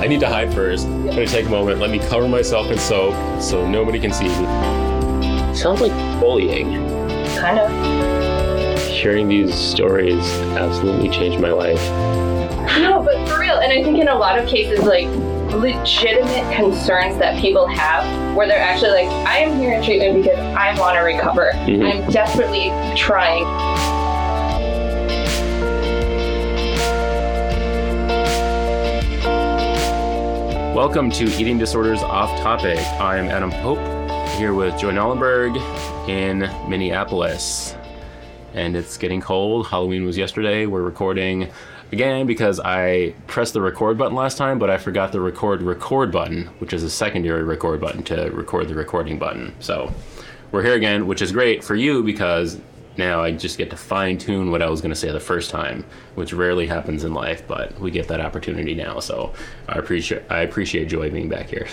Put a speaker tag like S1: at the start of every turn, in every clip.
S1: I need to hide first. I'm gonna take a moment, let me cover myself in soap so nobody can see me. Sounds like bullying.
S2: Kind of.
S1: Hearing these stories absolutely changed my life.
S2: No, but for real, and I think in a lot of cases, like, legitimate concerns that people have where they're actually like, I am here in treatment because I want to recover. I'm desperately trying.
S1: Welcome to Eating Disorders Off Topic. I'm Adam Pope, here with Joy Nollenberg in Minneapolis. And it's getting cold. Halloween was yesterday. We're recording again because I pressed the record button last time, but I forgot the record button, which is a secondary record button to record the recording button. So we're here again, which is great for you because now I just get to fine tune what I was going to say the first time, which rarely happens in life, but we get that opportunity now. So I appreciate Joy being back here.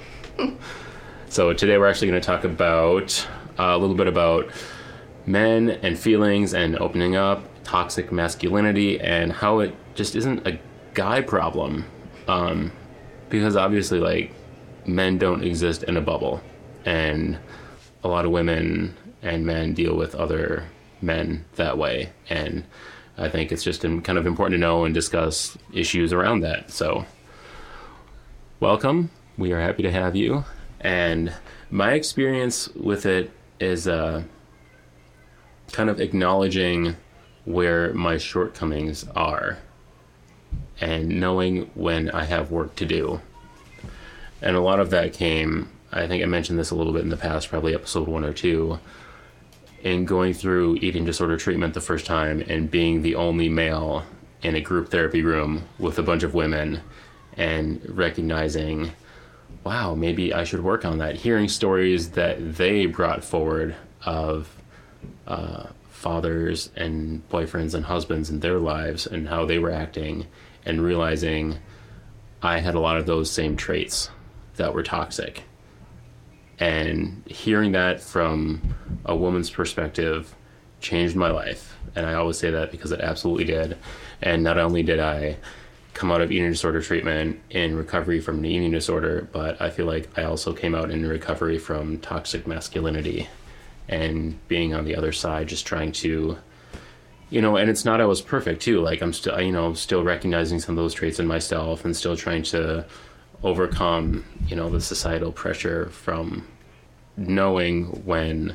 S1: So today we're actually going to talk about a little bit about men and feelings and opening up, toxic masculinity, and how it just isn't a guy problem. Because obviously, like, men don't exist in a bubble, and a lot of women and men deal with other men that way, and I think it's just kind of important to know and discuss issues around that. So welcome, we are happy to have you. And my experience with it is kind of acknowledging where my shortcomings are and knowing when I have work to do. And a lot of that came, I think I mentioned this a little bit in the past, probably episode 1 or 2, in going through eating disorder treatment the first time and being the only male in a group therapy room with a bunch of women and recognizing, wow, maybe I should work on that. Hearing stories that they brought forward of fathers and boyfriends and husbands in their lives and how they were acting, and realizing I had a lot of those same traits that were toxic. And hearing that from a woman's perspective changed my life. And I always say that because it absolutely did. And not only did I come out of eating disorder treatment in recovery from an eating disorder, but I feel like I also came out in recovery from toxic masculinity and being on the other side, just trying to, and it's not always perfect too. Like I'm still recognizing some of those traits in myself and still trying to overcome, the societal pressure from knowing when,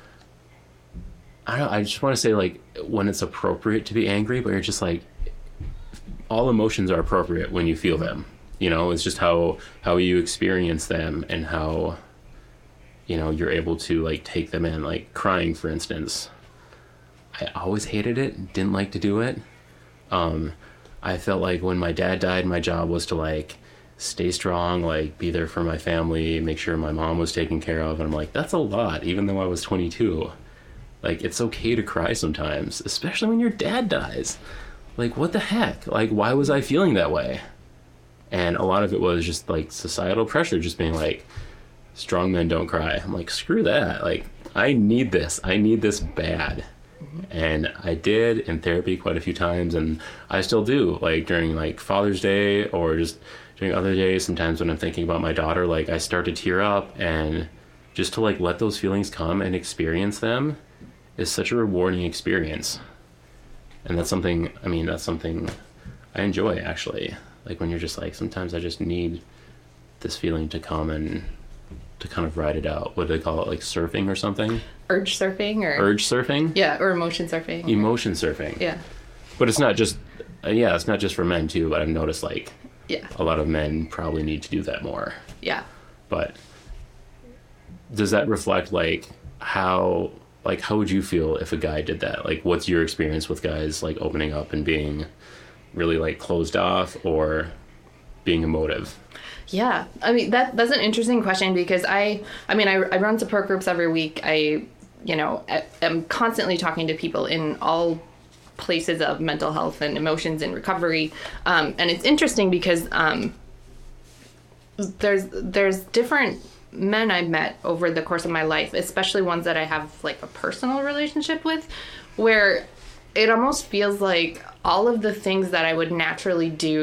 S1: I just want to say, like, when it's appropriate to be angry, but you're just like, all emotions are appropriate when you feel them. It's just how you experience them and how, you're able to, like, take them in. Like crying, for instance. I always hated it, didn't like to do it. I felt like when my dad died, my job was to, like, stay strong, like, be there for my family, make sure my mom was taken care of. And I'm like, that's a lot, even though I was 22. Like, it's okay to cry sometimes, especially when your dad dies. Like, what the heck? Like, why was I feeling that way? And a lot of it was just, like, societal pressure, just being like, strong men don't cry. I'm like, screw that. Like, I need this bad. And I did in therapy quite a few times, and I still do, like, during, like, Father's Day or just during other days. Sometimes when I'm thinking about my daughter, like, I start to tear up, and just to, like, let those feelings come and experience them is such a rewarding experience. And that's something I enjoy, actually. Like, when you're just like, sometimes I just need this feeling to come and to kind of ride it out. What do they call it? Like surfing or something?
S3: Urge surfing?
S1: Urge surfing?
S3: Yeah, or emotion surfing.
S1: Emotion surfing.
S3: Yeah.
S1: But it's not just, it's not just for men too, but I've noticed, like, a lot of men probably need to do that more.
S3: Yeah.
S1: But does that reflect, like, how would you feel if a guy did that? Like, what's your experience with guys, like, opening up and being really, like, closed off or being emotive?
S3: Yeah. I mean, that's an interesting question because I run support groups every week. I am constantly talking to people in all places of mental health and emotions and recovery. And it's interesting because there's different men I've met over the course of my life, especially ones that I have, like, a personal relationship with, where it almost feels like all of the things that I would naturally do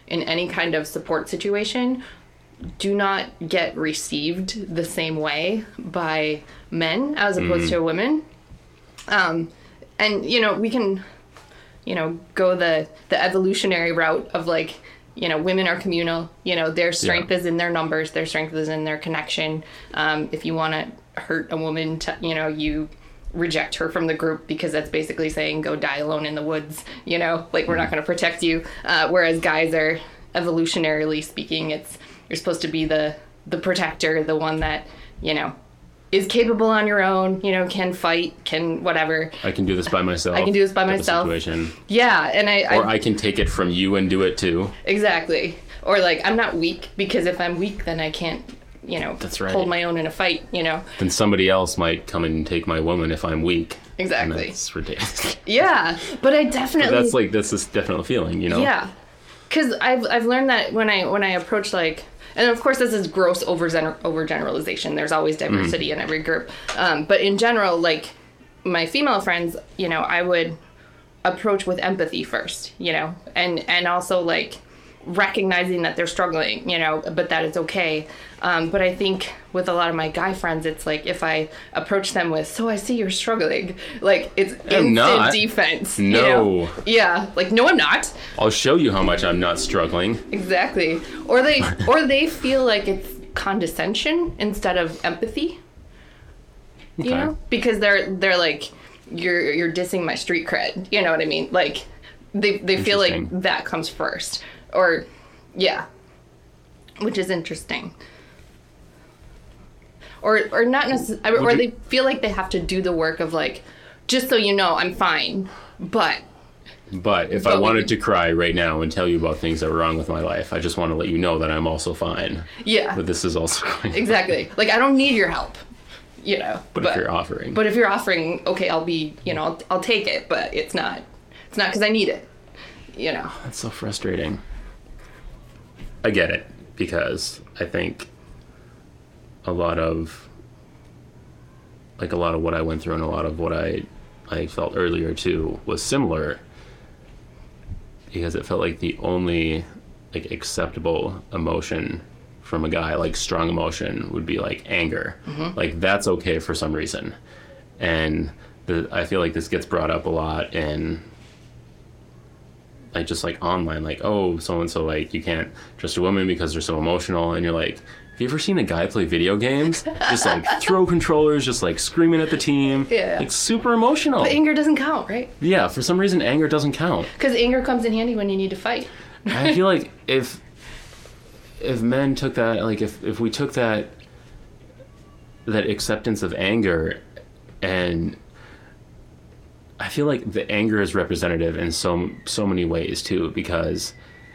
S3: in any kind of support situation do not get received the same way by men as opposed to women. And, you know, we can, you know, go the evolutionary route of like, you know, women are communal, you know, their strength is in their numbers, their strength is in their connection. If you want to hurt a woman, you know, you reject her from the group because that's basically saying go die alone in the woods, you know, like we're not going to protect you. Whereas guys are, evolutionarily speaking, you're supposed to be the protector, the one that, you know, is capable on your own, you know, can fight, can whatever.
S1: I can do this by myself.
S3: I can do this by myself.
S1: Situation.
S3: Yeah, and
S1: I can take it from you and do it too.
S3: Exactly. Or like, I'm not weak, because if I'm weak, then I can't, you know,
S1: that's right,
S3: hold my own in a fight, you know.
S1: Then somebody else might come and take my woman if I'm weak.
S3: Exactly.
S1: That's ridiculous.
S3: Yeah, but I definitely...
S1: But that's this definite feeling, you know?
S3: Yeah. Because I've learned that when I approach, like... And of course, this is gross overgeneralization. There's always diversity in every group. But in general, like, my female friends, you know, I would approach with empathy first, you know, and also, like, recognizing that they're struggling, you know, but that it's okay. But I think with a lot of my guy friends, it's like if I approach them with, so I see you're struggling, like it's instant defense.
S1: No.
S3: You know? Yeah. Like, no, I'm not.
S1: I'll show you how much I'm not struggling.
S3: Exactly. Or they feel like it's condescension instead of empathy. Okay. You know? Because they're like, you're dissing my street cred. You know what I mean? Like they feel like that comes first. Or, yeah, which is interesting. Or not necessarily, or they feel like they have to do the work of like, just so you know, I'm fine, but
S1: if I wanted to cry right now and tell you about things that were wrong with my life, I just want to let you know that I'm also fine.
S3: Yeah.
S1: But this is also going on.
S3: Exactly. Like, I don't need your help, you know.
S1: But if you're offering.
S3: Okay, I'll be, you know, I'll take it, but it's not because I need it, you know.
S1: That's so frustrating. I get it, because I think a lot of what I went through and a lot of what I felt earlier too was similar, because it felt like the only like acceptable emotion from a guy, like strong emotion, would be like anger. Mm-hmm. Like that's okay for some reason. And I feel like this gets brought up a lot in like just like online, like, oh, so-and-so, like, you can't trust a woman because they're so emotional. And you're like, have you ever seen a guy play video games? Just like throw controllers, just like screaming at the team.
S3: Yeah.
S1: Like super emotional.
S3: But anger doesn't count, right?
S1: Yeah, for some reason anger doesn't count.
S3: Because anger comes in handy when you need to fight.
S1: I feel like if men took that, like if we took that acceptance of anger, and I feel like the anger is representative in so many ways too, because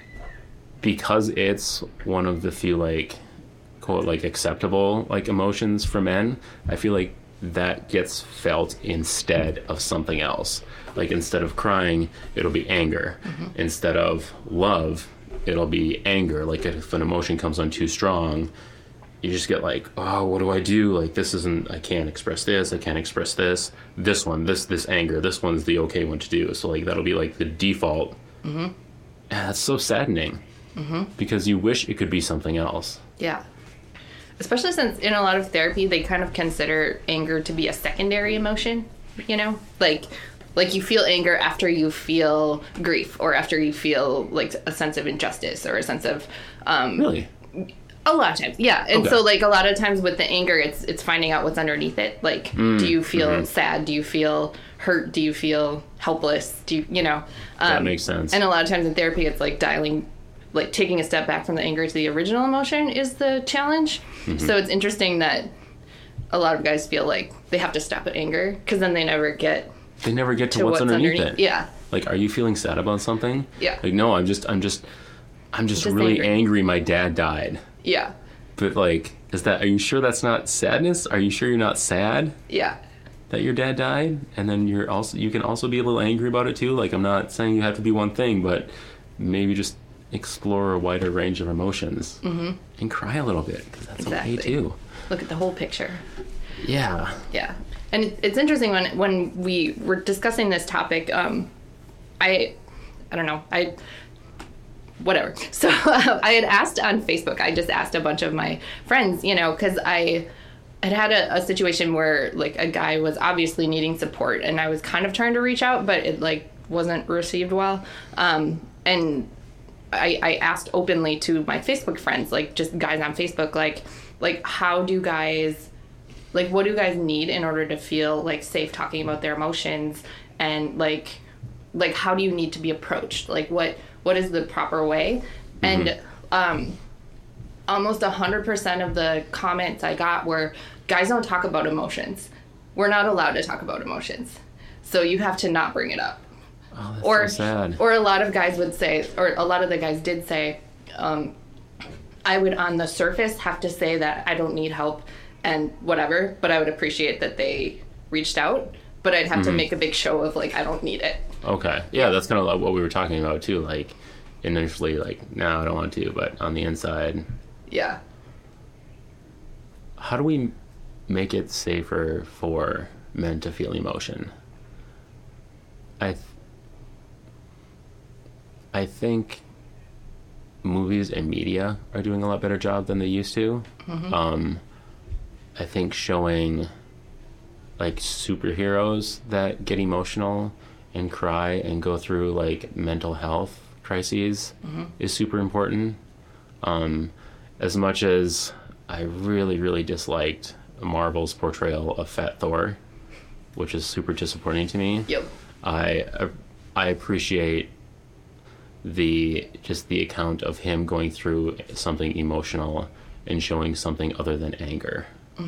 S1: it's one of the few like quote like acceptable like emotions for men. I feel like that gets felt instead of something else. Like instead of crying, it'll be anger. Mm-hmm. Instead of love, it'll be anger. Like if an emotion comes on too strong, you just get like, oh, what do I do? Like, I can't express this. I can't express this. This one, this anger, this one's the okay one to do. So, like, that'll be, like, the default. Mm-hmm. And that's so saddening. Mm-hmm. Because you wish it could be something else.
S3: Yeah. Especially since in a lot of therapy, they kind of consider anger to be a secondary emotion, you know? Like you feel anger after you feel grief, or after you feel, like, a sense of injustice, or a sense of...
S1: Really?
S3: A lot of times, yeah. And so, like, a lot of times with the anger, it's finding out what's underneath it. Like, do you feel sad? Do you feel hurt? Do you feel helpless? Do you know?
S1: That makes sense.
S3: And a lot of times in therapy, it's like taking a step back from the anger to the original emotion is the challenge. Mm-hmm. So it's interesting that a lot of guys feel like they have to stop at anger, because then they never get
S1: to what's underneath it.
S3: Yeah.
S1: Like, are you feeling sad about something?
S3: Yeah.
S1: Like, no, I'm just really angry my dad died.
S3: Yeah.
S1: But, like, are you sure that's not sadness? Are you sure you're not sad?
S3: Yeah.
S1: That your dad died? And then you can also be a little angry about it too. Like, I'm not saying you have to be one thing, but maybe just explore a wider range of emotions. Mm-hmm. And cry a little bit, because that's okay too.
S3: Look at the whole picture.
S1: Yeah.
S3: Yeah. And it's interesting when we were discussing this topic, I don't know, whatever. So I had asked on Facebook, I just asked a bunch of my friends, you know, because I had a situation where like a guy was obviously needing support, and I was kind of trying to reach out, but it like wasn't received well. And I asked openly to my Facebook friends, like just guys on Facebook, like how do guys, like what do guys need in order to feel like safe talking about their emotions, and like how do you need to be approached? Like what is the proper way? And almost 100% of the comments I got were, guys don't talk about emotions. We're not allowed to talk about emotions. So you have to not bring it up.
S1: Oh, that's so sad.
S3: Or a lot of guys would say, or a lot of the guys did say, I would on the surface have to say that I don't need help and whatever, but I would appreciate that they reached out, but I'd have to make a big show of like, I don't need it.
S1: Okay. Yeah, that's kind of like what we were talking about too. Like initially, like, no, I don't want to, but on the inside.
S3: Yeah.
S1: How do we make it safer for men to feel emotion? I think movies and media are doing a lot better job than they used to. I think showing like superheroes that get emotional and cry and go through like mental health crises is super important. As much as I really disliked Marvel's portrayal of Fat Thor, which is super disappointing to me.
S3: Yep.
S1: I appreciate the account of him going through something emotional and showing something other than anger.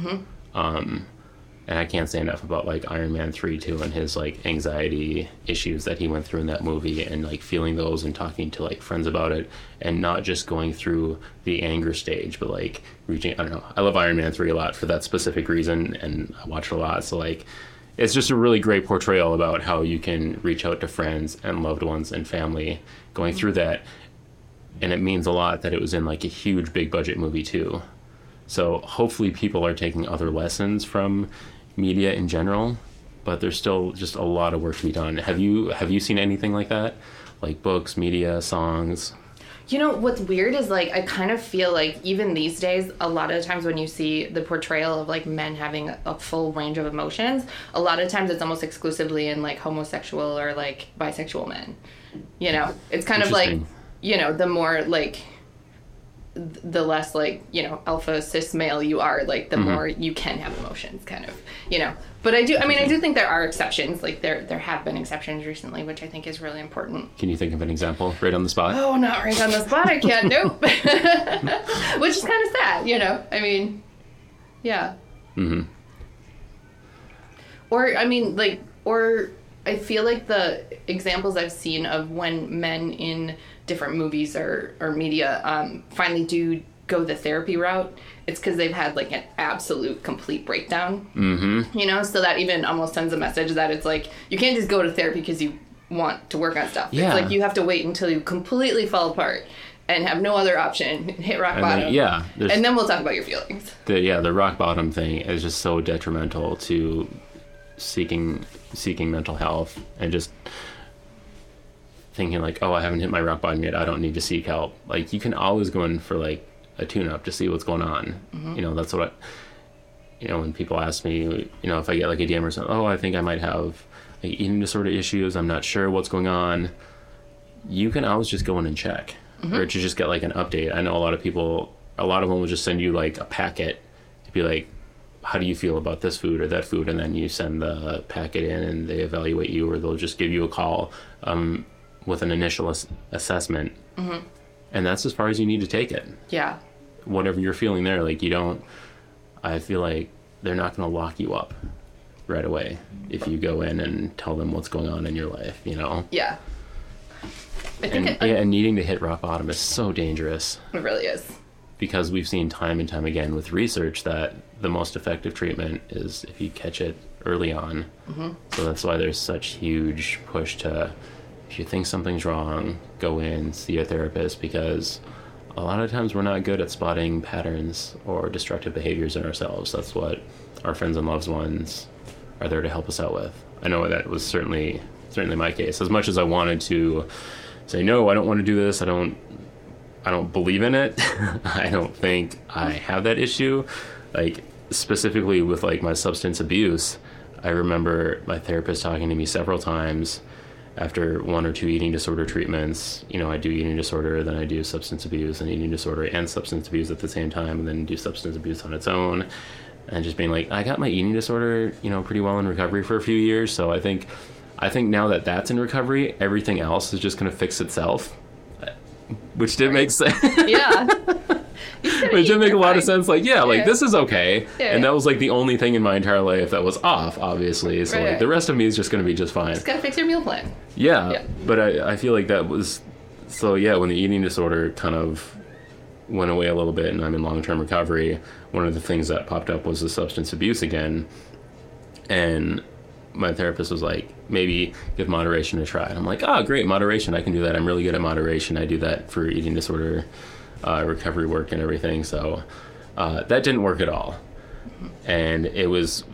S1: And I can't say enough about like Iron Man 3 too, and his like anxiety issues that he went through in that movie, and like feeling those and talking to like friends about it, and not just going through the anger stage, but like reaching, I don't know, I love Iron Man 3 a lot for that specific reason, and I watch it a lot, so like it's just a really great portrayal about how you can reach out to friends and loved ones and family going through that. And it means a lot that it was in like a huge big budget movie too. So hopefully people are taking other lessons from media in general, but there's still just a lot of work to be done. Have you seen anything like that? Like books, media, songs?
S3: You know, what's weird is like, I kind of feel like even these days, a lot of the times when you see the portrayal of like men having a full range of emotions, a lot of times it's almost exclusively in like homosexual or like bisexual men. You know, it's kind of like, you know, the more like, the less like, you know, alpha cis male you are, like the more you can have emotions, kind of, you know. But I do think there are exceptions. Like there have been exceptions recently, which I think is really important.
S1: Can you think of an example right on the spot?
S3: Oh, not right on the spot. I can't. Nope. Which is kind of sad, you know. I mean, yeah. Or I mean, like, or I feel like the examples I've seen of when men in different movies or media finally do go the therapy route, it's because they've had like an absolute complete breakdown. You know, so that even almost sends a message that it's like you can't just go to therapy because you want to work on stuff. It's like you have to wait until you completely fall apart and have no other option, hit rock bottom. And then we'll talk about your feelings.
S1: The rock bottom thing is just so detrimental to seeking mental health, and just thinking like, oh, I haven't hit my rock bottom yet, I don't need to seek help. Like, you can always go in for like a tune-up to see what's going on. You know, that's what you know, when people ask me, you know, if I get like a DM or something, oh, I think I might have like eating disorder issues, I'm not sure what's going on, you can always just go in and check, or to just get like an update. I know a lot of them will just send you like a packet to be like, how do you feel about this food or that food, and then you send the packet in and they evaluate you, or they'll just give you a call with an initial assessment, and that's as far as you need to take it.
S3: Yeah.
S1: Whatever you're feeling there, like I feel like they're not going to lock you up right away if you go in and tell them what's going on in your life, you know?
S3: Yeah.
S1: And needing to hit rock bottom is so dangerous.
S3: It really is.
S1: Because we've seen time and time again with research that the most effective treatment is if you catch it early on. So that's why there's such huge push to, if you think something's wrong, go in, see a therapist, because a lot of times we're not good at spotting patterns or destructive behaviors in ourselves. That's what our friends and loved ones are there to help us out with. I know that was certainly my case. As much as I wanted to say, no, I don't want to do this, I don't don't believe in it. I don't think I have that issue. Like, specifically with like my substance abuse, I remember my therapist talking to me several times after 1 or 2 eating disorder treatments. You know, I do eating disorder, then I do substance abuse and eating disorder and substance abuse at the same time, and then do substance abuse on its own. And just being like, I got my eating disorder, you know, pretty well in recovery for a few years. So I think now that that's in recovery, everything else is just going to fix itself, which did make sense.
S3: Yeah.
S1: Which did make a lot of sense. Like, yeah, like, this is okay.
S3: Yeah.
S1: And that was like the only thing in my entire life that was off, obviously. So like the rest of me is just going to be just fine.
S3: Just gotta fix your meal plan.
S1: Yeah. But I feel like that was, so yeah, when the eating disorder kind of went away a little bit and I'm in long-term recovery, one of the things that popped up was the substance abuse again. And my therapist was like, maybe give moderation a try. And I'm like, oh, great, moderation. I can do that. I'm really good at moderation. I do that for eating disorder recovery work and everything. So that didn't work at all. And it was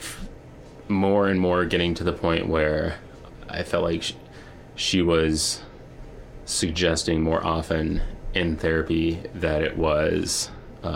S1: more and more getting to the point where I felt like she was suggesting more often in therapy that it was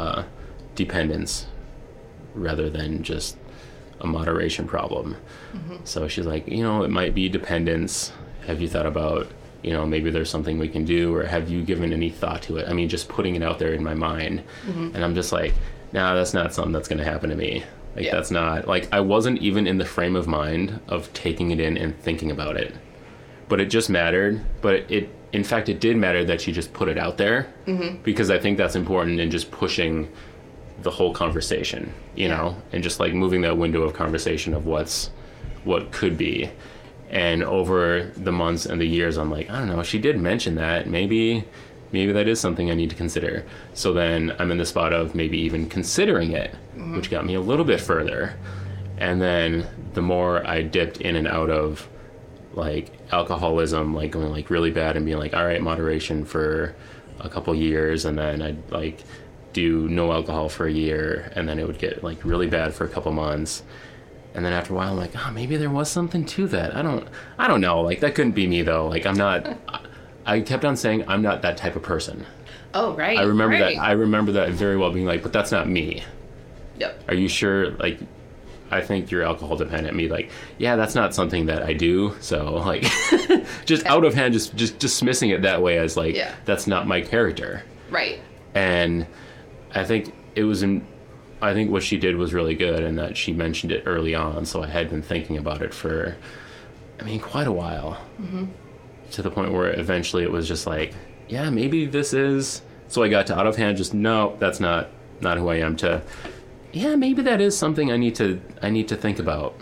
S1: dependence rather than just a moderation problem. So she's like, you know, it might be dependence. Have you thought about, you know, maybe there's something we can do, or have you given any thought to it? I mean, just putting it out there in my mind. And I'm just like, nah, that's not something that's going to happen to me. Like, that's not, like, I wasn't even in the frame of mind of taking it in and thinking about it. But it just mattered. But in fact, it did matter that she just put it out there, because I think that's important in just pushing the whole conversation, you know, and just like moving that window of conversation of what could be. And over the months and the years, I'm like, I don't know, she did mention that. Maybe that is something I need to consider. So then I'm in the spot of maybe even considering it, which got me a little bit further. And then the more I dipped in and out of like alcoholism, like going like really bad and being like, all right, moderation for a couple years, and then I'd like do no alcohol for a year, and then it would get like really bad for a couple months. And then after a while, I'm like, maybe there was something to that. I don't know. Like, that couldn't be me, though. Like, I'm not... I kept on saying I'm not that type of person.
S3: Oh, right.
S1: I remember that very well, being like, but that's not me.
S3: Yep.
S1: Are you sure? Like, I think you're alcohol dependent. Me, like, yeah, that's not something that I do. So, like, just out of hand, just dismissing it that way as, like, that's not my character.
S3: Right.
S1: And I think it was I think what she did was really good, and that she mentioned it early on, so I had been thinking about it for, I mean, quite a while. To the point where eventually it was just like, yeah, maybe this is... So I got to out of hand, just, no, that's not who I am, to, yeah, maybe that is something I need to think about.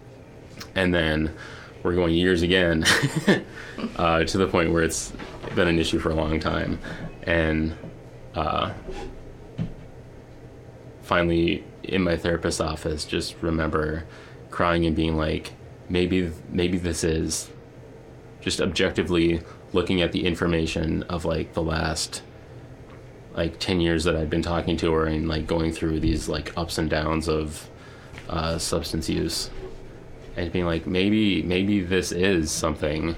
S1: And then we're going years again, to the point where it's been an issue for a long time. And finally, in my therapist's office, just remember crying and being like, maybe this is just objectively looking at the information of like the last like 10 years that I've been talking to her, and like going through these like ups and downs of substance use, and being like, maybe this is something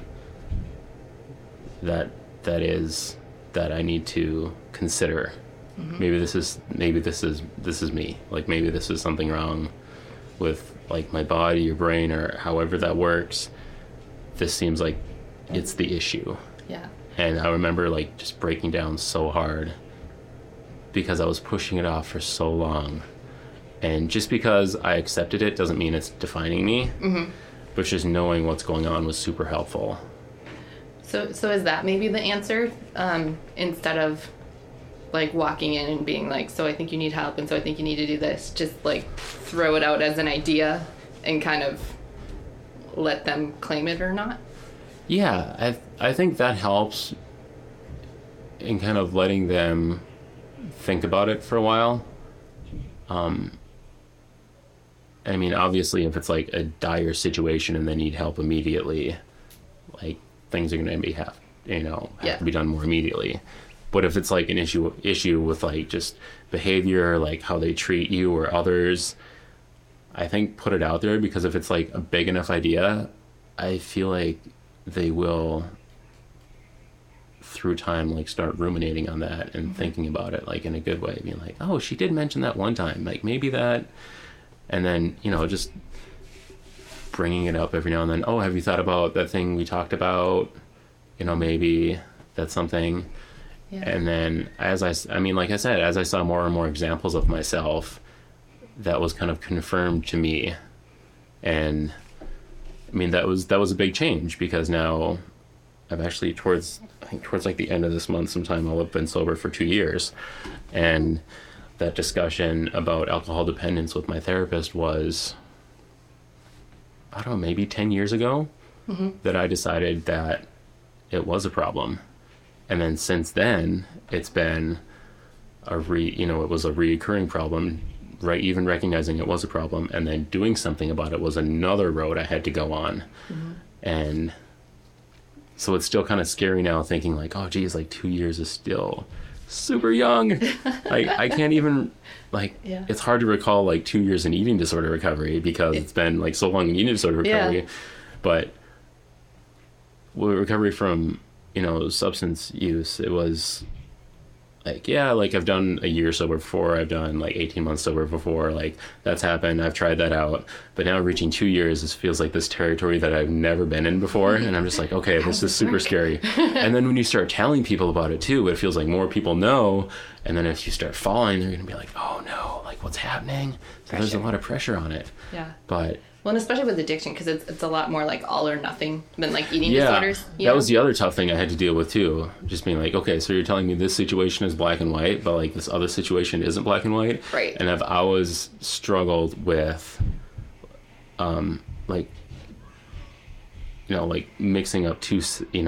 S1: that I need to consider. Maybe this is me. Like, maybe this is something wrong with like my body or brain or however that works. This seems like it's the issue.
S3: Yeah.
S1: And I remember like just breaking down so hard because I was pushing it off for so long. And just because I accepted it doesn't mean it's defining me. But just knowing what's going on was super helpful.
S3: So is that maybe the answer? Instead of like walking in and being like, so I think you need help, and so I think you need to do this, just like throw it out as an idea and kind of let them claim it or not?
S1: Yeah, I think that helps in kind of letting them think about it for a while. I mean, obviously, if it's like a dire situation and they need help immediately, like things are going to have to be done more immediately. But if it's like an issue with like just behavior, like how they treat you or others, I think put it out there, because if it's like a big enough idea, I feel like they will through time, like start ruminating on that and thinking about it like in a good way, being like, oh, she did mention that one time, like maybe that, and then, you know, just bringing it up every now and then. Oh, have you thought about that thing we talked about? You know, maybe that's something. Yeah. And then I mean, like I said, as I saw more and more examples of myself, that was kind of confirmed to me. And I mean, that was a big change, because now I've actually towards like the end of this month sometime, I'll have been sober for 2 years. And that discussion about alcohol dependence with my therapist was, I don't know, maybe 10 years ago, that I decided that it was a problem. And then since then, it's been it was a reoccurring problem, right? Even recognizing it was a problem and then doing something about it was another road I had to go on. And so it's still kind of scary now, thinking like, oh geez, like 2 years is still super young. Like I can't even, like, it's hard to recall like 2 years in eating disorder recovery, because it's been like so long in eating disorder recovery. But with recovery from, you know, substance use, it was like, yeah, like I've done a year sober before, I've done like 18 months sober before, like that's happened, I've tried that out. But now reaching 2 years, this feels like this territory that I've never been in before. And I'm just like, okay, this is super scary. And then when you start telling people about it too, it feels like more people know. And then if you start falling, they're going to be like, oh no, like what's happening? So there's a lot of pressure on it.
S3: Yeah.
S1: But
S3: well, and especially with addiction, because it's a lot more like all or nothing than like eating disorders.
S1: That was the other tough thing I had to deal with too. Just being like, okay, so you're telling me this situation is black and white, but like this other situation isn't black and white.
S3: Right.
S1: And I've always struggled with, like, you know, like mixing up two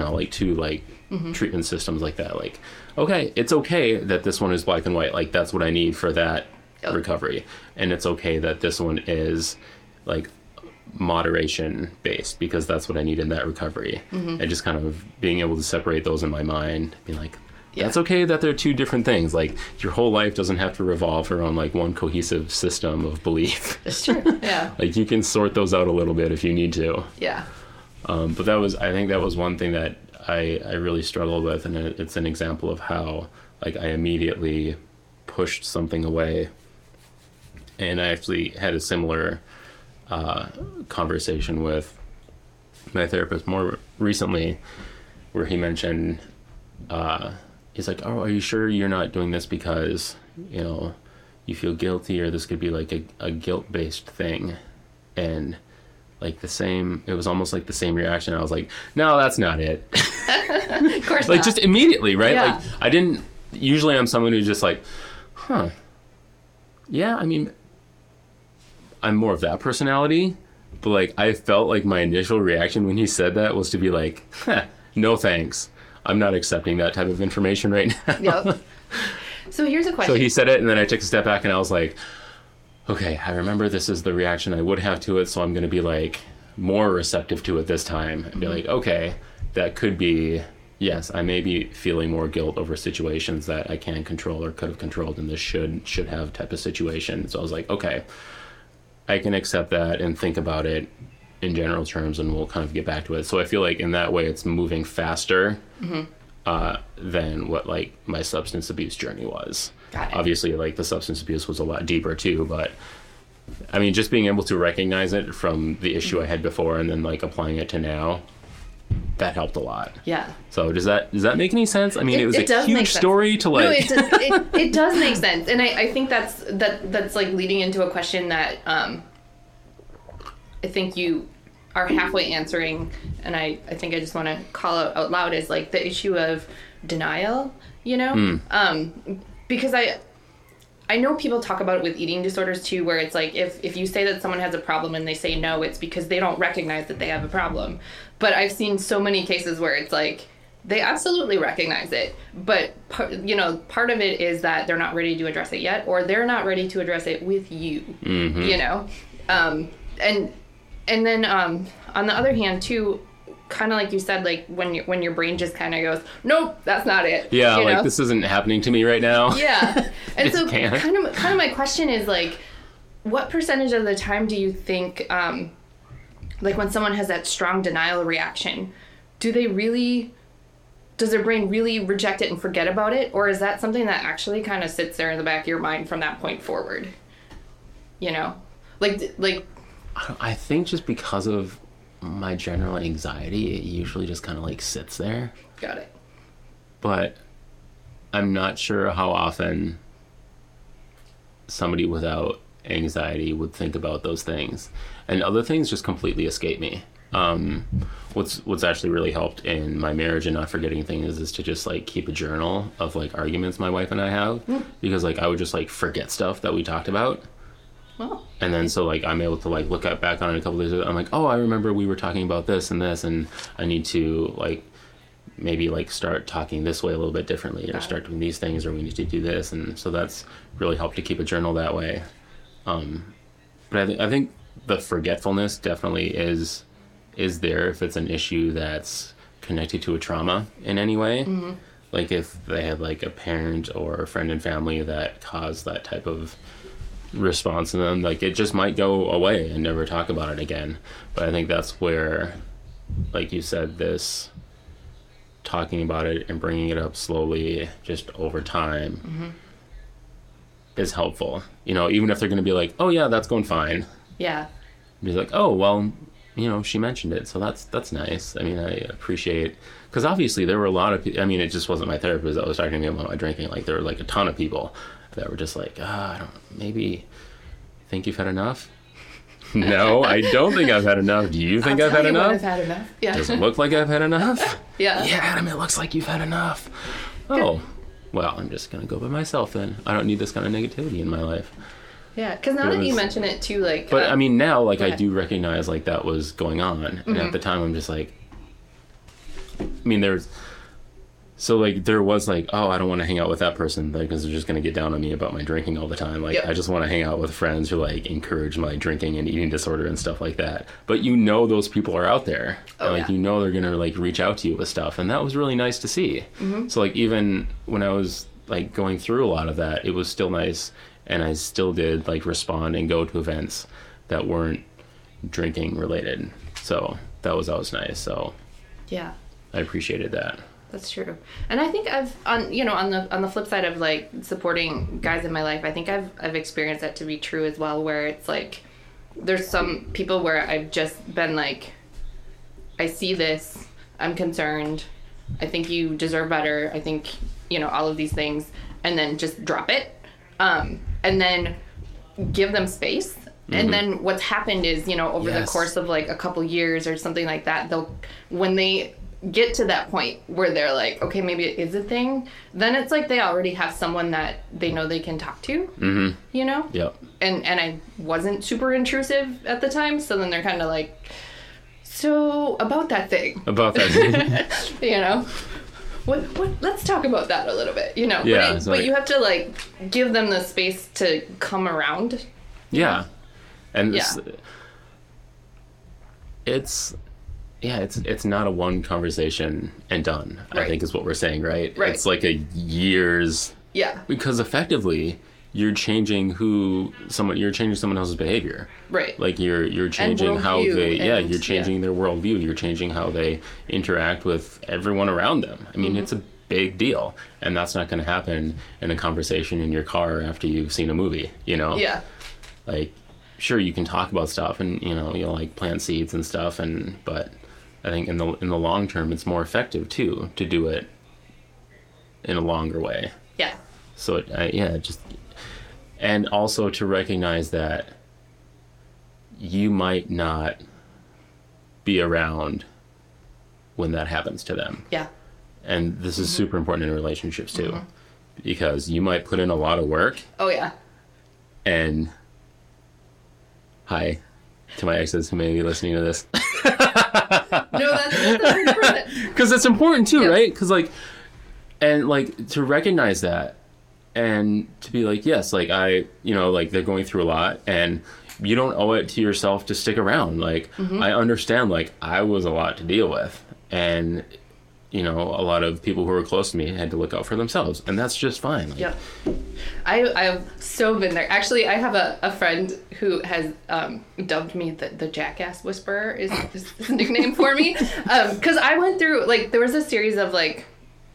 S1: treatment systems like that. Like, okay, it's okay that this one is black and white. Like that's what I need for that recovery. And it's okay that this one is like moderation based, because that's what I need in that recovery. And just kind of being able to separate those in my mind, being like, that's okay that they're two different things. Like your whole life doesn't have to revolve around like one cohesive system of belief.
S3: That's true. Yeah.
S1: Like you can sort those out a little bit if you need to.
S3: Yeah.
S1: But I think that was one thing that I really struggled with, and it's an example of how like I immediately pushed something away. And I actually had a similar conversation with my therapist more recently, where he mentioned, he's like, oh, are you sure you're not doing this because, you know, you feel guilty, or this could be like a guilt-based thing? And like it was almost like the same reaction. I was like, no, that's not it.
S3: Of course
S1: like
S3: not.
S1: Just immediately, right?
S3: Yeah.
S1: Like usually I'm someone who's just like, yeah, I mean, I'm more of that personality, but like I felt like my initial reaction when he said that was to be like, no thanks, I'm not accepting that type of information right now.
S3: Yep. So here's a question.
S1: So he said it, and then I took a step back and I was like, okay, I remember this is the reaction I would have to it, so I'm going to be like more receptive to it this time and be like, okay, that could be, yes, I may be feeling more guilt over situations that I can control or could have controlled in this should have type of situation. So I was like, okay, I can accept that and think about it in general terms, and we'll kind of get back to it. So I feel like in that way it's moving faster than what like my substance abuse journey was.
S3: Got it.
S1: Obviously, like the substance abuse was a lot deeper too, but I mean, just being able to recognize it from the issue I had before and then like applying it to now, that helped a lot.
S3: Yeah.
S1: So does that make any sense? I mean, it was a huge story to like.
S3: No, it does make sense, and I think that's like leading into a question that I think you are halfway answering, and I think I just want to call out loud, is like the issue of denial. You know, because I know people talk about it with eating disorders too, where it's like if you say that someone has a problem and they say no, it's because they don't recognize that they have a problem. But I've seen so many cases where it's like they absolutely recognize it, but part of it is that they're not ready to address it yet, or they're not ready to address it with you. You know, and then on the other hand too, kind of like you said, like when your brain just kind of goes, nope, that's not it.
S1: Yeah, like this isn't happening to me right now.
S3: Yeah, and so
S1: can't.
S3: kind of my question is like, what percentage of the time do you think, like when someone has that strong denial reaction, do they really does their brain really reject it and forget about it? Or is that something that actually kind of sits there in the back of your mind from that point forward? You know? Like
S1: I think just because of my general anxiety, it usually just kind of like sits there.
S3: Got it.
S1: But I'm not sure how often somebody without anxiety would think about those things. And other things just completely escape me. What's actually really helped in my marriage and not forgetting things is to just like keep a journal of like arguments my wife and I have, because like I would just like forget stuff that we talked about.
S3: Well,
S1: and then so like I'm able to like look back on it a couple days later. I'm like, oh, I remember we were talking about this and this, and I need to like maybe like start talking this way a little bit differently, or start doing these things, or we need to do this. And so that's really helped to keep a journal that way. But I think the forgetfulness definitely is there if it's an issue that's connected to a trauma in any way. Mm-hmm. Like if they had like a parent or a friend and family that caused that type of response in them, like it just might go away and never talk about it again. But I think that's where, like you said, this talking about it and bringing it up slowly just over time is helpful. You know, even if they're going to be like, oh yeah, that's going fine.
S3: Yeah.
S1: Be like, oh, well, you know, she mentioned it, so that's nice. I mean, I appreciate, because obviously there were a lot of people, I mean, it just wasn't my therapist that was talking to me about my drinking. Like there were like a ton of people that were just like, I don't, maybe think you've had enough? No, I don't think I've had enough. Do you think I've had enough?
S3: I've had enough. Yeah.
S1: Does it look like I've had enough?
S3: Yeah.
S1: Yeah, Adam, it looks like you've had enough. Oh, well, I'm just going to go by myself then. I don't need this kind of negativity in my life.
S3: Yeah, because now that you mention it too, like...
S1: But, I mean, now, like, I do recognize, like, that was going on. And at the time, I'm just like... I mean, there's... So, like, there was, like, oh, I don't want to hang out with that person because they're just going to get down on me about my drinking all the time. Like, I just want to hang out with friends who, like, encourage my drinking and eating disorder and stuff like that. But you know those people are out there.
S3: Oh,
S1: and, like, you know they're going to, like, reach out to you with stuff. And that was really nice to see. So, like, even when I was, like, going through a lot of that, it was still nice. And I still did, like, respond and go to events that weren't drinking related. So that was always nice. So
S3: yeah,
S1: I appreciated that.
S3: That's true. And I think I've on the flip side of like supporting guys in my life, I think I've experienced that to be true as well, where it's like there's some people where I've just been like, I see this, I'm concerned, I think you deserve better, I think, you know, all of these things, and then just drop it. And then give them space. And then what's happened is, you know, over the course of like a couple years or something like that, when they get to that point where they're like, okay, maybe it is a thing, then it's like they already have someone that they know they can talk to, you know?
S1: Yep.
S3: And I wasn't super intrusive at the time, so then they're kind of like, so about that thing. You know? What? Let's talk about that a little bit, you know?
S1: Yeah,
S3: but you have to, like, give them the space to come around.
S1: Yeah. And it's not a one conversation and done, I think is what we're saying, right? It's like a years. Yeah. Because effectively, you're changing someone else's behavior. Right. Like you're changing how they you're changing their worldview. You're changing how they interact with everyone around them. I mean, it's a big deal. And that's not going to happen in a conversation in your car after you've seen a movie, you know? Yeah. Like, sure, you can talk about stuff and, you know, you'll like plant seeds and stuff, but I think in the long term, it's more effective too to do it in a longer way. Yeah. So and also to recognize that you might not be around when that happens to them. Yeah. And this is super important in relationships too, because you might put in a lot of work. Oh yeah. And hi to my exes who may be listening to this. No, that's because it's important too, right? Because like to recognize that and to be like, yes, like like they're going through a lot and you don't owe it to yourself to stick around. Like I understand, like I was a lot to deal with, and you know, a lot of people who were close to me had to look out for themselves, and that's just fine. Like,
S3: yep. I've so been there. Actually, I have a friend who has dubbed me the Jackass Whisperer is his nickname for me. Because I went through, like, there was a series of, like,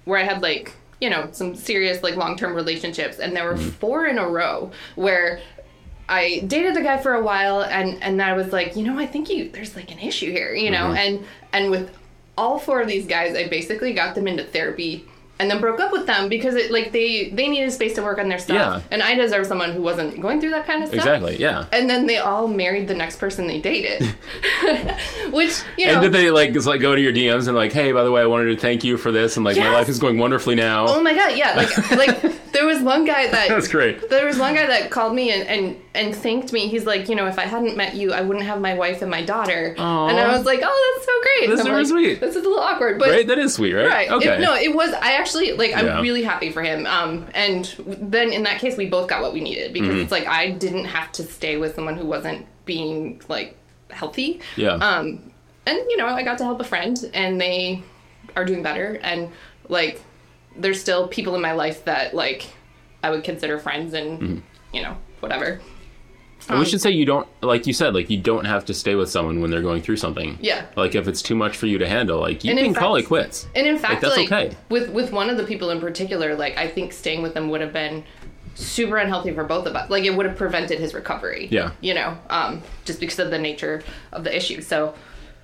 S3: where I had like, you know, some serious like long-term relationships, and there were 4 in a row where I dated the guy for a while, and I was like, you know, I think there's like an issue here, you know, and with all 4 of these guys, I basically got them into therapy and then broke up with them because it like they needed space to work on their stuff.
S1: Yeah.
S3: And I deserve someone who wasn't going through that kind of stuff.
S1: Exactly, yeah.
S3: And then they all married the next person they dated. Which, you know.
S1: And did they like just like go to your DMs and like, hey, by the way, I wanted to thank you for this, and like my life is going wonderfully now.
S3: Oh my god, yeah. Like there was one guy that
S1: That's great.
S3: There was one guy that called me and thanked me. He's like, you know, if I hadn't met you, I wouldn't have my wife and my daughter.
S1: Aww.
S3: And I was like, oh, that's so great.
S1: That's super
S3: like,
S1: sweet.
S3: This is a little awkward, but
S1: Right, that is sweet, right?
S3: right.
S1: Okay.
S3: It was. I actually like. I'm really happy for him. And then in that case, we both got what we needed because it's like I didn't have to stay with someone who wasn't being like healthy.
S1: Yeah.
S3: And you know, I got to help a friend, and they are doing better. And like, there's still people in my life that like I would consider friends, and you know, whatever.
S1: And we should say you don't, like you said, like you don't have to stay with someone when they're going through something.
S3: Yeah.
S1: Like if it's too much for you to handle, like you
S3: And in
S1: can
S3: fact-
S1: call it quits.
S3: And in fact,
S1: that's
S3: like,
S1: okay.
S3: with one of the people in particular, like I think staying with them would have been super unhealthy for both of us. Like it would have prevented his recovery.
S1: Yeah.
S3: You know, just because of the nature of the issue. So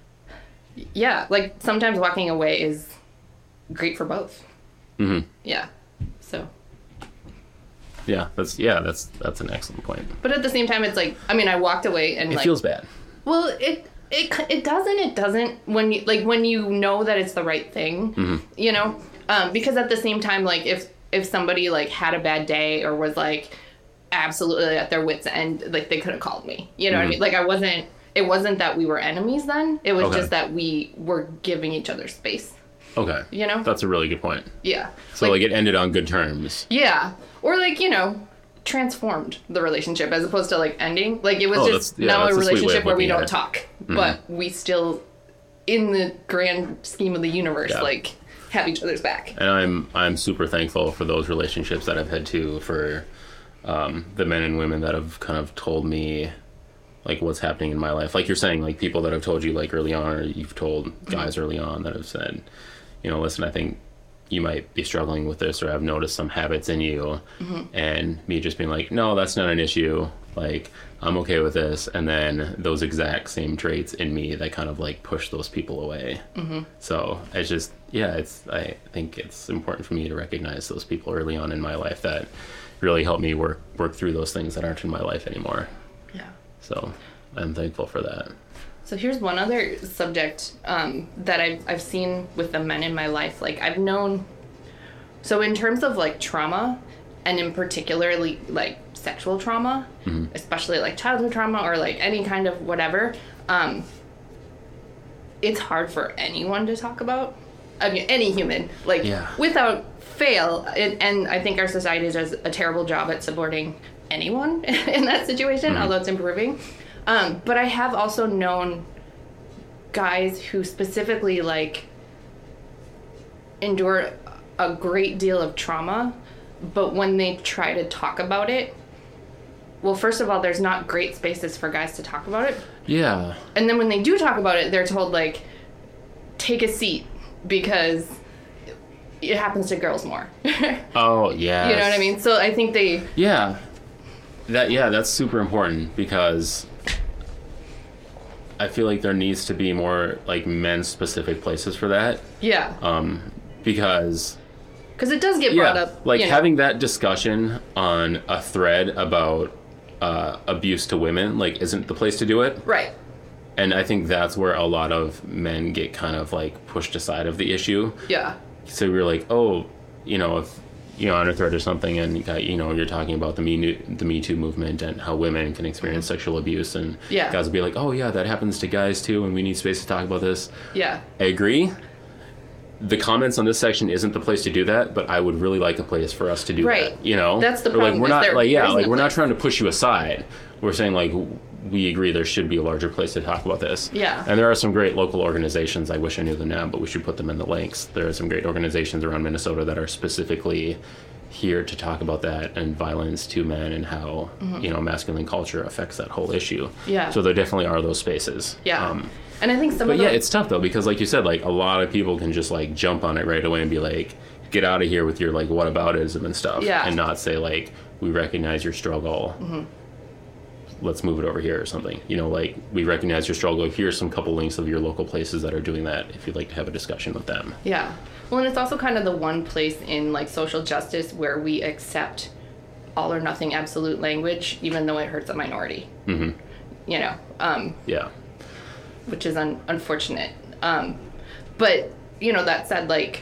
S3: yeah, like sometimes walking away is great for both.
S1: Mm-hmm.
S3: Yeah. So.
S1: Yeah, that's an excellent point.
S3: But at the same time, it's like, I mean, I walked away and
S1: It
S3: like,
S1: feels bad.
S3: well, it doesn't when you know that it's the right thing, you know, because at the same time, like if somebody like had a bad day or was like absolutely at their wits' end, like they could have called me, you know what I mean? Like it wasn't that we were enemies then. It was just that we were giving each other space.
S1: Okay.
S3: You know?
S1: That's a really good point.
S3: Yeah.
S1: So like it ended on good terms.
S3: Yeah. Or like, you know, transformed the relationship as opposed to like ending. Like it was just
S1: that's
S3: now a
S1: a sweet way of
S3: relationship where we
S1: looking at
S3: don't
S1: it.
S3: talk, but we still, in the grand scheme of the universe, like have each other's back.
S1: And I'm super thankful for those relationships that I've had too, for the men and women that have kind of told me like what's happening in my life. Like you're saying, like people that have told you like early on, or you've told guys early on that have said, you know, listen, I think you might be struggling with this, or I've noticed some habits in you, and me just being like, no, that's not an issue. Like, I'm okay with this. And then those exact same traits in me that kind of like push those people away. So it's just, I think it's important for me to recognize those people early on in my life that really helped me work through those things that aren't in my life anymore.
S3: Yeah.
S1: So I'm thankful for that.
S3: So here's one other subject that I've seen with the men in my life. Like I've known, so in terms of like trauma, and in particularly like sexual trauma, especially like childhood trauma or like any kind of whatever, it's hard for anyone to talk about. I mean, any human, like without fail. And I think our society does a terrible job at supporting anyone in that situation, although it's improving. But I have also known guys who specifically like endure a great deal of trauma, but when they try to talk about it, well, first of all, there's not great spaces for guys to talk about it.
S1: Yeah.
S3: And then when they do talk about it, they're told like, take a seat because it happens to girls more.
S1: Oh, yeah.
S3: You know what I mean? So I think they...
S1: Yeah. That's super important because I feel like there needs to be more like men-specific places for that.
S3: Yeah.
S1: Because
S3: it does get brought up.
S1: Like
S3: you know.
S1: having that discussion on a thread about abuse to women, like, isn't the place to do it.
S3: Right.
S1: And I think that's where a lot of men get kind of like pushed aside of the issue.
S3: Yeah.
S1: So we're like, oh, you know, if you're on a thread or something, and you know, you're talking about the Me Too movement and how women can experience sexual abuse, and guys will be like, oh yeah, that happens to guys too, and we need space to talk about this.
S3: Yeah.
S1: I agree. The comments on this section isn't the place to do that, but I would really like a place for us to do that. You know,
S3: that's the
S1: or
S3: problem.
S1: Like we're not like
S3: we're
S1: not trying to push you aside. We're saying like we agree there should be a larger place to talk about this.
S3: Yeah.
S1: And there are some great local organizations. I wish I knew them now, but we should put them in the links. There are some great organizations around Minnesota that are specifically here to talk about that and violence to men and how you know masculine culture affects that whole issue.
S3: Yeah.
S1: So there definitely are those spaces.
S3: Yeah. And I think some
S1: But
S3: of
S1: yeah, it's tough though, because like you said, like a lot of people can just like jump on it right away and be like, get out of here with your like whataboutism and stuff.
S3: Yeah.
S1: And not say like, we recognize your struggle. Let's move it over here or something. You know, like, we recognize your struggle. Here's some couple links of your local places that are doing that if you'd like to have a discussion with them.
S3: Yeah. Well, and it's also kind of the one place in like social justice where we accept all or nothing absolute language, even though it hurts a minority. You know,
S1: Yeah.
S3: which is unfortunate. But, you know, that said, like,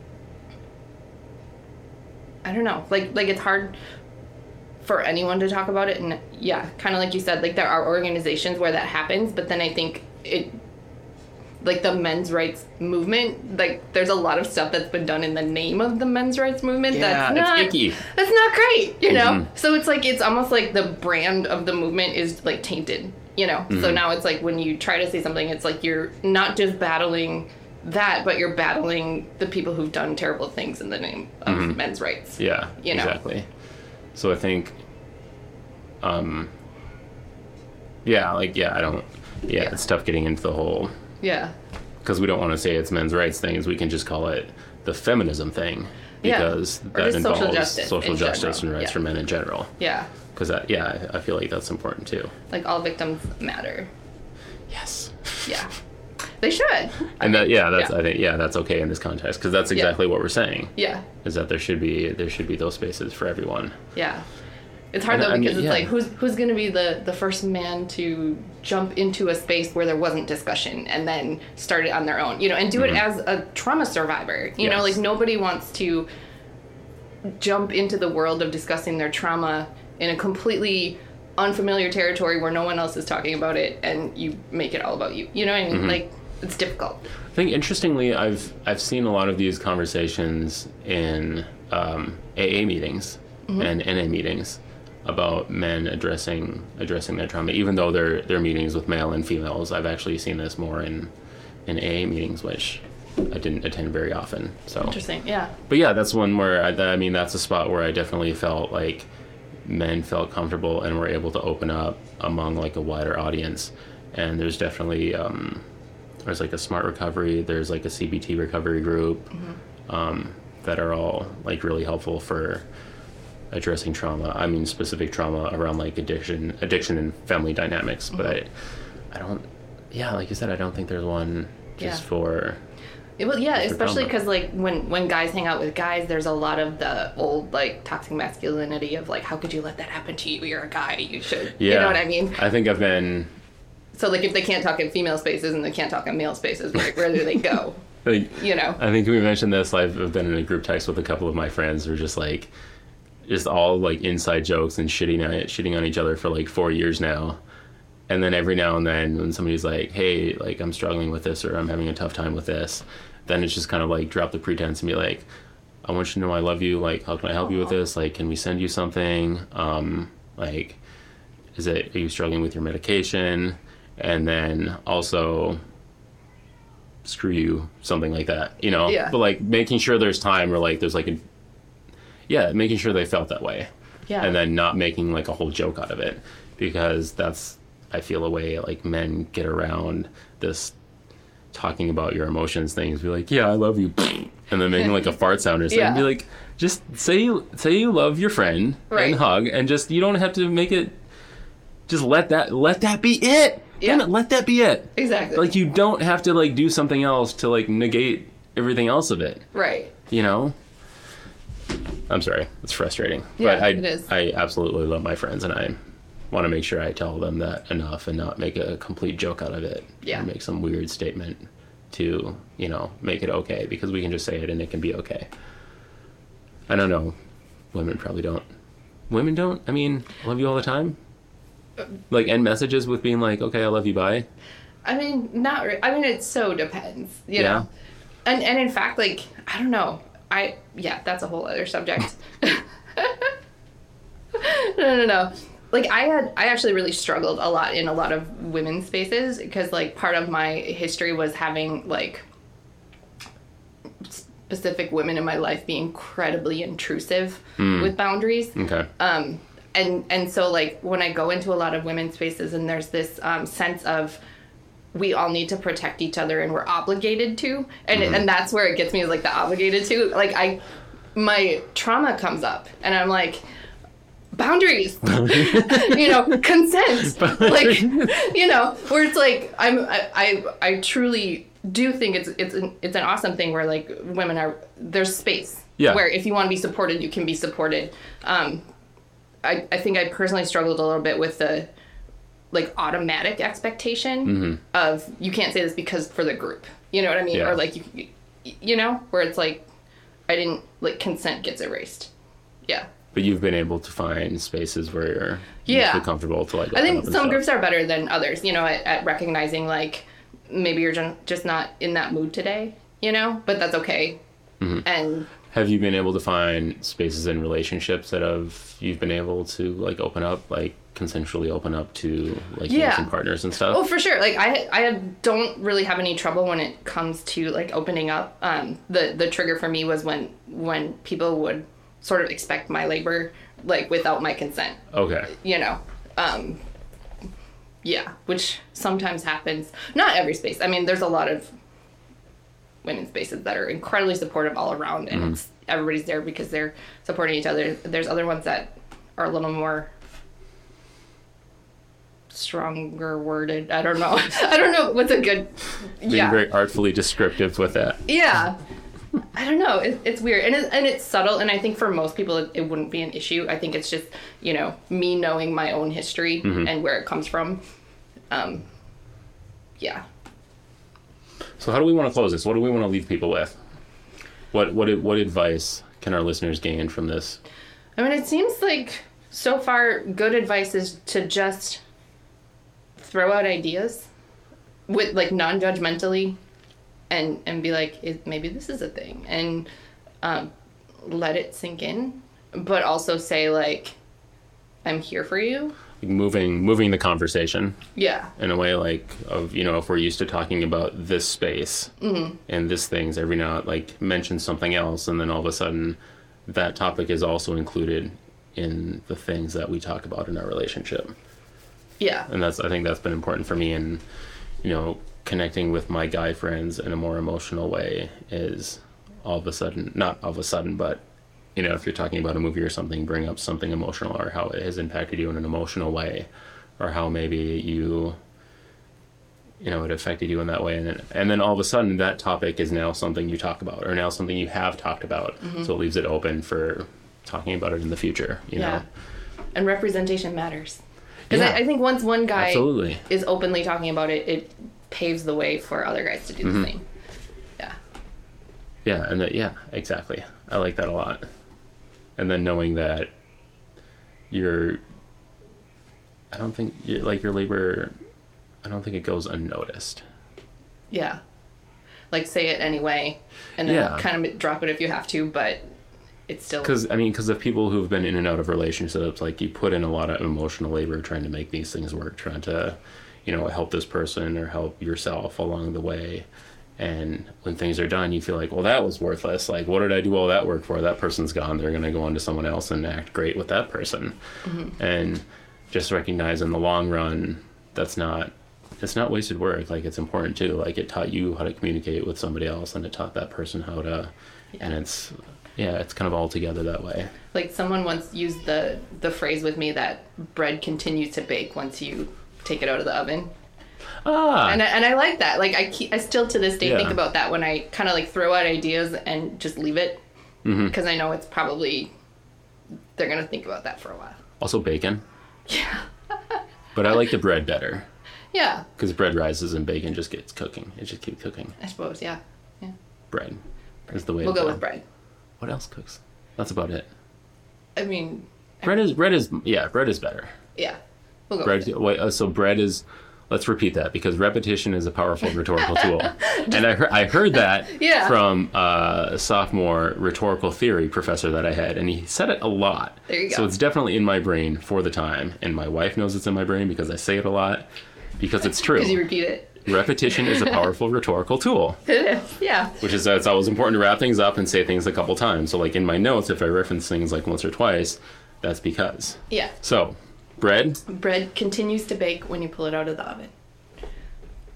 S3: I don't know, like it's hard for anyone to talk about it. And yeah, kind of like you said, like there are organizations where that happens, but then I think it, like the men's rights movement, like there's a lot of stuff that's been done in the name of the men's rights movement
S1: Yeah,
S3: that's
S1: it's icky.
S3: That's not great, you know? So it's like, it's almost like the brand of the movement is like tainted, you know? So now it's like when you try to say something, it's like you're not just battling that, but you're battling the people who've done terrible things in the name of men's rights.
S1: Yeah,
S3: You know?
S1: exactly. So I think, it's tough getting into the whole,
S3: Yeah.
S1: because we don't want to say it's men's rights things. We can just call it the feminism thing, because
S3: Or
S1: that
S3: just social
S1: involves
S3: justice
S1: social
S3: in
S1: justice
S3: general.
S1: and rights for men in general.
S3: Yeah.
S1: Because I feel like that's important too.
S3: Like all victims matter.
S1: Yes.
S3: Yeah. They should.
S1: And I think
S3: Yeah.
S1: that's okay in this context, because that's exactly what we're saying.
S3: Yeah.
S1: Is that there should be those spaces for everyone.
S3: Yeah. It's hard though, because it's like, who's going to be the first man to jump into a space where there wasn't discussion and then start it on their own, you know, and do it as a trauma survivor, you know, like nobody wants to jump into the world of discussing their trauma in a completely unfamiliar territory where no one else is talking about it and you make it all about you. You know what I mean? Like, it's difficult.
S1: I think interestingly, I've seen a lot of these conversations in AA meetings and NA meetings about men addressing their trauma, even though they're meetings with male and females. I've actually seen this more in AA meetings, which I didn't attend very often. So
S3: Interesting, yeah.
S1: But yeah, that's one where I mean that's a spot where I definitely felt like men felt comfortable and were able to open up among like a wider audience. And there's definitely there's like a Smart Recovery, there's like a CBT recovery group that are all like really helpful for addressing trauma. I mean specific trauma around like addiction and family dynamics. But I don't, like you said, I don't think there's one just for.
S3: Well, yeah, especially because like when guys hang out with guys, there's a lot of the old like toxic masculinity of like, how could you let that happen to you? You're a guy, you should.
S1: Yeah.
S3: You know what I mean?
S1: I think I've been.
S3: So like if they can't talk in female spaces and they can't talk in male spaces, where do they go?
S1: Like,
S3: you know.
S1: I think we mentioned this. I've been in a group text with a couple of my friends who are just like, just all like inside jokes and shitting on each other for like 4 years now. And then every now and then when somebody's like, hey, like I'm struggling with this or I'm having a tough time with this, then it's just kind of like drop the pretense and be like, I want you to know I love you. Like, how can I help you with this? Like, can we send you something? Like, are you struggling with your medication? And then also, screw you, something like that, you know?
S3: Yeah.
S1: But like making sure there's time or like there's like making sure they felt that way.
S3: Yeah.
S1: And then not making like a whole joke out of it, because that's, I feel, a way like men get around this talking about your emotions things. Be like, yeah, I love you, and then making like a fart sound or something.
S3: Yeah.
S1: Be like, just say you love your friend and hug, and just, you don't have to make it. Just let that be it.
S3: Yeah.
S1: Damn it, let that be it.
S3: Exactly.
S1: Like, you don't have to like do something else to like negate everything else of it.
S3: Right.
S1: You know. I'm sorry, it's frustrating.
S3: Yeah,
S1: but
S3: it is.
S1: I absolutely love my friends, and I want to make sure I tell them that enough and not make a complete joke out of it.
S3: Yeah.
S1: Or make some weird statement to, you know, make it okay, because we can just say it and it can be okay. I don't know. Women probably don't. Women don't? I mean, I love you all the time? Like, end messages with being like, okay, I love you, bye?
S3: I mean, not really. I mean, it so depends, you know? And in fact, like, I don't know. That's a whole other subject. No. Like, I actually really struggled a lot in a lot of women's spaces, because, like, part of my history was having, like, specific women in my life be incredibly intrusive with boundaries.
S1: Okay.
S3: And so, like, when I go into a lot of women's spaces and there's this sense of we all need to protect each other and we're obligated to. And and that's where it gets me, is like the obligated to. Like my trauma comes up and I'm like, boundaries, you know, consent, like, you know, where it's like, I truly do think it's an awesome thing where like women are, there's space where if you want to be supported, you can be supported. I think I personally struggled a little bit with the like automatic expectation of you can't say this because for the group, you know what I mean? Or like, you know, where it's like, I didn't, like, consent gets erased. Yeah.
S1: But you've been able to find spaces where you feel comfortable to like.
S3: I think some groups are better than others, you know, at recognizing like maybe you're just not in that mood today, you know, but that's okay. And
S1: have you been able to find spaces in relationships that you've been able to like open up, like consensually open up to like innocent partners and stuff?
S3: Oh, for sure. Like I don't really have any trouble when it comes to like opening up. The trigger for me was when people would sort of expect my labor like without my consent.
S1: Okay.
S3: You know, yeah, which sometimes happens. Not every space. I mean, there's a lot of women's spaces that are incredibly supportive all around, and it's, everybody's there because they're supporting each other. There's other ones that are a little more stronger worded. I don't know. I don't know what's a good.
S1: Being very artfully descriptive with that.
S3: Yeah. I don't know. It's weird, and it's subtle. And I think for most people, it wouldn't be an issue. I think it's just, you know, me knowing my own history and where it comes from. Yeah.
S1: So how do we want to close this? What do we want to leave people with? What advice can our listeners gain from this?
S3: I mean, it seems like so far good advice is to just throw out ideas with like non-judgmentally. And be like, maybe this is a thing, and let it sink in, but also say like, I'm here for you.
S1: Like moving the conversation.
S3: Yeah.
S1: In a way like of, you know, if we're used to talking about this space and this things, every now like mention something else, and then all of a sudden that topic is also included in the things that we talk about in our relationship.
S3: Yeah.
S1: And I think that's been important for me, and you know, connecting with my guy friends in a more emotional way is all of a sudden, not all of a sudden, but you know, if you're talking about a movie or something, bring up something emotional or how it has impacted you in an emotional way, or how maybe you know, it affected you in that way. And then all of a sudden that topic is now something you talk about, or now something you have talked about. So it leaves it open for talking about it in the future, you know?
S3: And representation matters. Because I think once one guy is openly talking about it, it paves the way for other guys to do the same. Yeah.
S1: Yeah, and exactly. I like that a lot. And then knowing that I don't think your labor, I don't think it goes unnoticed.
S3: Yeah. Like say it anyway, and then kind of drop it if you have to, but it's still...
S1: Because of people who've been in and out of relationships, like you put in a lot of emotional labor trying to make these things work, trying to, you know, help this person or help yourself along the way. And when things are done, you feel like, well, that was worthless. Like, what did I do all that work for? That person's gone. They're going to go on to someone else and act great with that person. And just recognize in the long run, it's not wasted work. Like, it's important too. Like, it taught you how to communicate with somebody else, and it taught that person how to, and it's kind of all together that way. Like,
S3: someone once used the phrase with me that bread continues to bake once you take it out of the oven. And I like that. Like, I still to this day think about that when I kind of like throw out ideas and just leave it, because I know it's probably they're gonna think about that for a while.
S1: Also bacon. Yeah. But I like the bread better.
S3: Yeah.
S1: Because bread rises and bacon just gets cooking. It just keeps cooking.
S3: I suppose. Yeah.
S1: Bread is the way.
S3: We'll go with bread.
S1: What else cooks? That's about it.
S3: I mean,
S1: bread is better. Yeah.
S3: We'll go
S1: bread.
S3: With it.
S1: So bread is. Let's repeat that, because repetition is a powerful rhetorical tool. And I heard that from a sophomore rhetorical theory professor that I had, and he said it a lot.
S3: There you go.
S1: So it's definitely in my brain for the time, and my wife knows it's in my brain because I say it a lot, because it's true.
S3: Because you repeat it.
S1: Repetition is a powerful rhetorical tool.
S3: It is, yeah.
S1: Which is it's always important to wrap things up and say things a couple times. So like in my notes, if I reference things like once or twice, that's because.
S3: Yeah.
S1: So, bread.
S3: Bread continues to bake when you pull it out of the oven.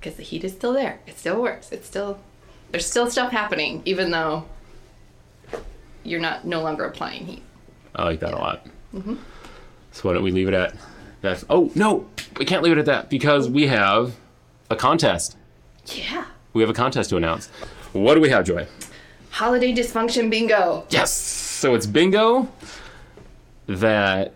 S3: because the heat is still there. It still works. There's still stuff happening, even though you're no longer applying heat.
S1: I like that a lot. Mm-hmm. So why don't we leave it at that? Oh, no, we can't leave it at that because we have a contest.
S3: Yeah.
S1: We have a contest to announce. What do we have, Joy?
S3: Holiday dysfunction bingo.
S1: Yes. So it's bingo that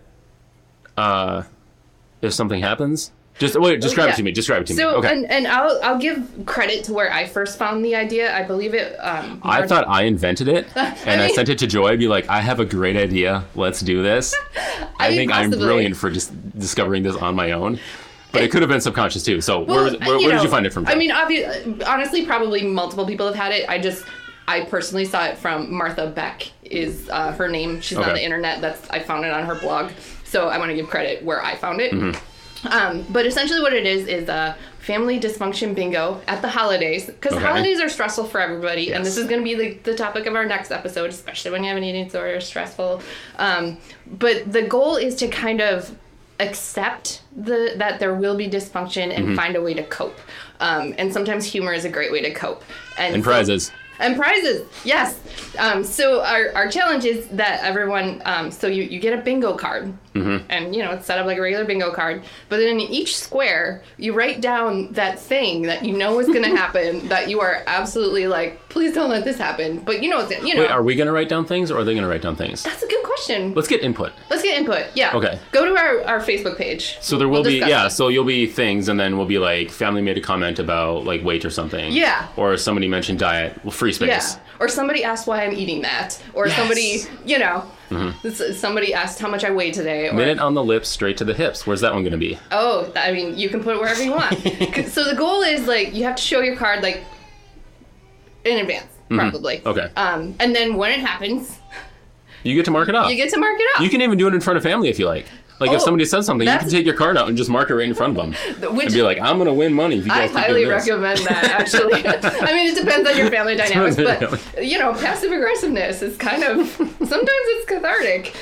S1: if something happens, describe it to me. Describe it to me. Okay.
S3: And I'll give credit to where I first found the idea. I believe it.
S1: I thought I invented it, and I sent it to Joy. Be like, I have a great idea. Let's do this. I think possibly. I'm brilliant for just discovering this on my own. But it could have been subconscious too. So where did you find it from? Joy?
S3: I mean, honestly, probably multiple people have had it. I personally saw it from Martha Beck is her name. She's on the internet. I found it on her blog. So I want to give credit where I found it. Mm-hmm. But essentially what it is a family dysfunction bingo at the holidays. Because holidays are stressful for everybody. Yes. And this is going to be the topic of our next episode, especially when you have an eating disorder, stressful. But the goal is to kind of accept that there will be dysfunction and find a way to cope. And sometimes humor is a great way to cope. And
S1: prizes.
S3: And prizes, yes. So our challenge is that everyone, so you get a bingo card, and it's set up like a regular bingo card, but then in each square, you write down that thing that you know is going to happen, that you are absolutely like, please don't let this happen, but Wait,
S1: are we going to write down things, or are they going to write down things?
S3: That's a good question.
S1: Let's get input,
S3: yeah.
S1: Okay.
S3: Go to our Facebook page.
S1: So there will be, so you'll be things, and then we'll be like, family made a comment about like weight or something.
S3: Yeah.
S1: Or somebody mentioned diet, free space.
S3: Yeah. Or somebody asked why I'm eating that. Or somebody, somebody asked how much I weigh today. Or,
S1: minute on the lips, straight to the hips. Where's that one going to be?
S3: Oh, I mean, you can put it wherever you want. So the goal is, like, you have to show your card, like, in advance, probably.
S1: Okay.
S3: And then when it happens...
S1: You get to mark it up. You can even do it in front of family if you like. Like, if somebody says something, you can take your card out and just mark it right in front of them. And be like, I'm going to win money if you guys
S3: I highly recommend that, actually. I mean, it depends on your family dynamics, but, passive aggressiveness is kind of, sometimes it's cathartic.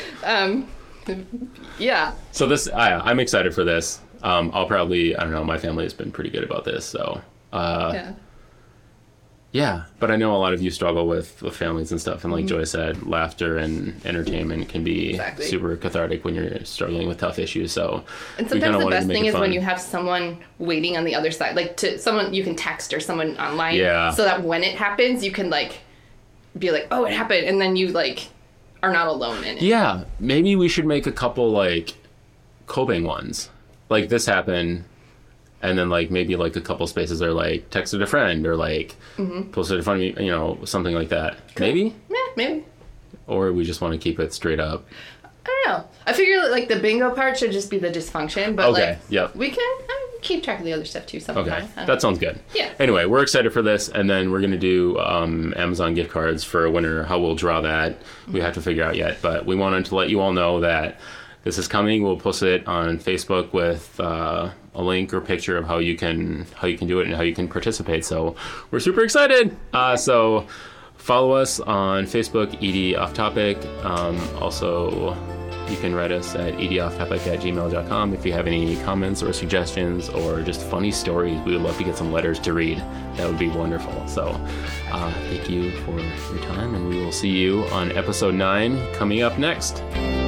S3: Yeah.
S1: So this, I'm excited for this. I'll probably, I don't know, my family has been pretty good about this, so. Yeah, but I know a lot of you struggle with families and stuff, and like Joy said, laughter and entertainment can be super cathartic when you're struggling with tough issues. So,
S3: and sometimes the best thing is when you have someone waiting on the other side, like someone you can text or someone online, so that when it happens, you can like be like, oh, it happened, and then you like are not alone in it.
S1: Yeah, maybe we should make a couple like coping ones, like this happened. And then, like, maybe, like, a couple spaces are, like, texted a friend or, like, posted in front of me, something like that. Cool. Maybe?
S3: Yeah, maybe.
S1: Or we just want to keep it straight up.
S3: I don't know. I figure, like, the bingo part should just be the dysfunction. But, we can keep track of the other stuff, too, sometimes.
S1: Okay, that sounds good.
S3: Yeah.
S1: Anyway, we're excited for this. And then we're going to do Amazon gift cards for a winner. How we'll draw that, we have to figure out yet. But we wanted to let you all know that this is coming. We'll post it on Facebook with a link or picture of how you can do it and how you can participate. So we're super excited. So follow us on Facebook, ED Off Topic. Also, you can write us at edofftopic@gmail.com if you have any comments or suggestions or just funny stories. We would love to get some letters to read. That would be wonderful. So thank you for your time, and we will see you on episode 9 coming up next.